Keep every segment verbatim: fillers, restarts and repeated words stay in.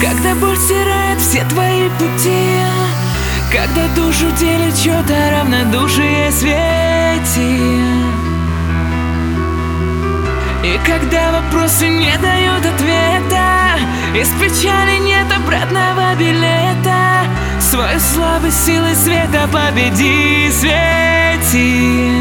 Когда боль стирает все твои пути, когда душу делит что-то равнодушие свети, и когда вопросы не дают ответа, из печали нет обратного билета, свою слабость силой света победи, свети.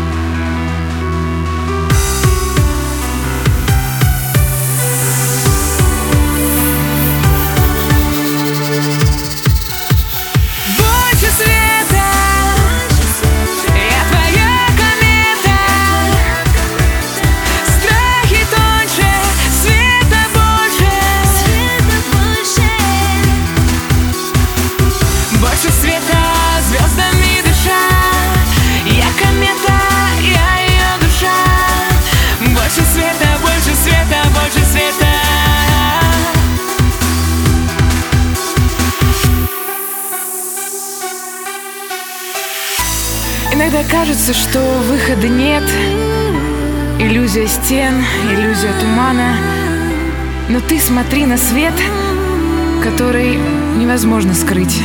Иногда кажется, что выхода нет. Иллюзия стен, иллюзия тумана. Но ты смотри на свет, который невозможно скрыть.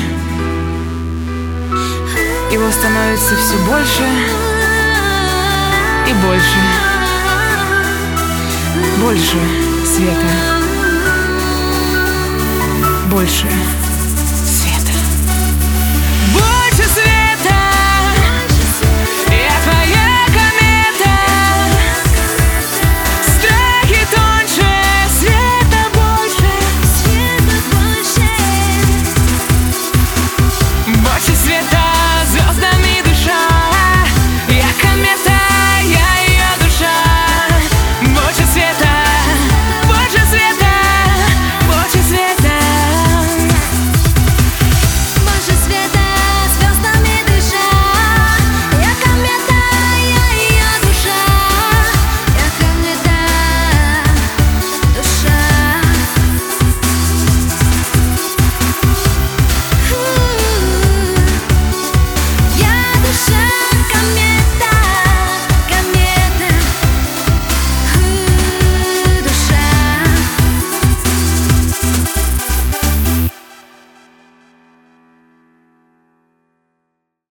Его становится все больше и больше. Больше света. Больше.